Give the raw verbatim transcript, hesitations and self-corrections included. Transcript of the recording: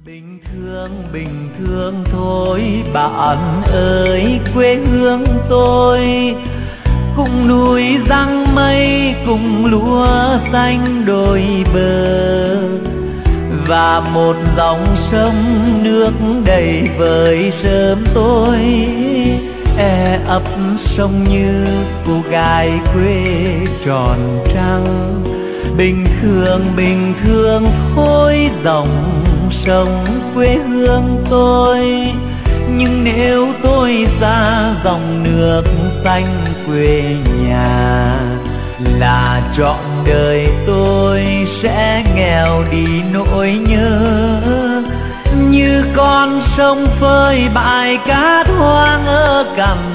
Bình thường bình thường thôi bạn ơi, quê hương tôi cùng núi giăng mây, cùng lúa xanh đôi bờ, và một dòng sông nước đầy vời sớm tối e ấp sông như cô gái quê tròn trăng. Bình thường bình thường thôi dòng sông quê hương tôi, nhưng nếu tôi xa dòng nước xanh quê nhà, là trọn đời tôi sẽ nghèo đi nỗi nhớ, như con sông phơi bãi cát hoang ở cằm